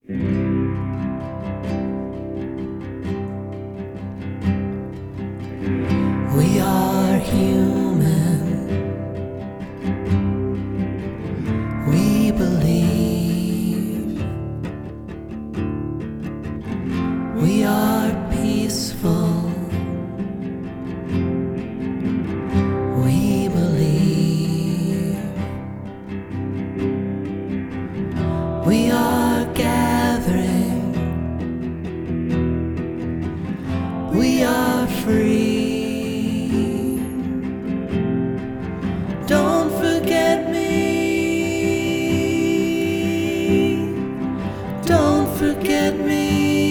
We are human. We believe. We are peaceful. We believe. We are gathering. We are free. Don't forget me. Don't forget me.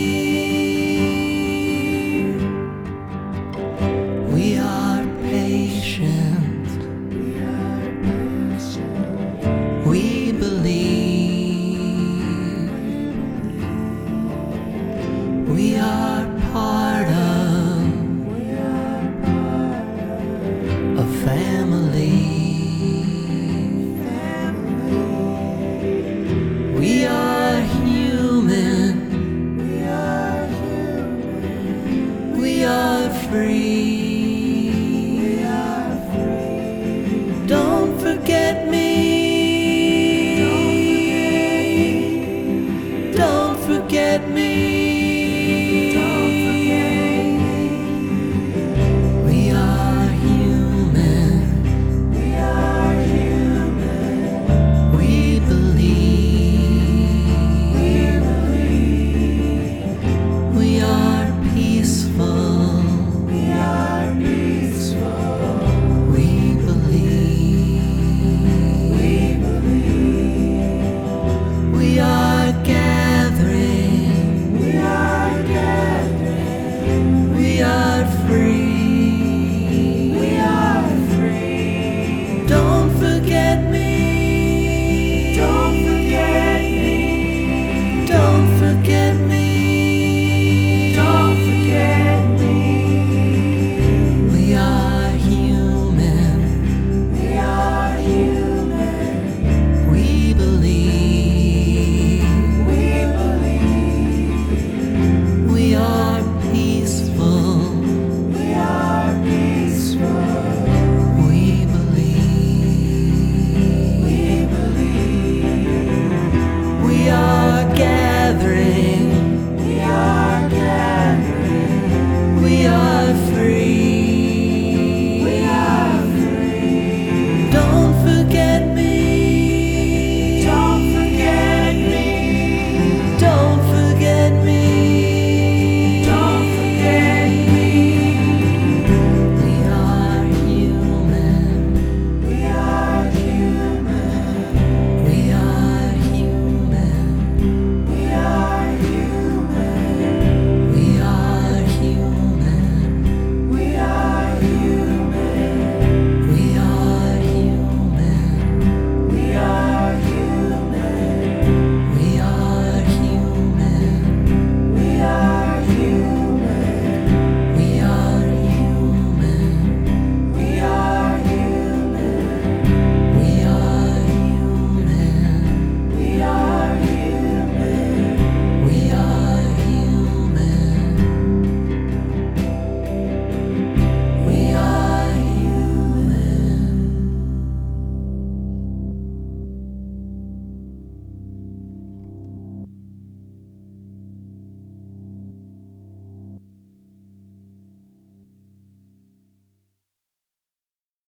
We are patient. We believe. We are part of a family. We are human. We are free. Don't forget me. Don't forget me.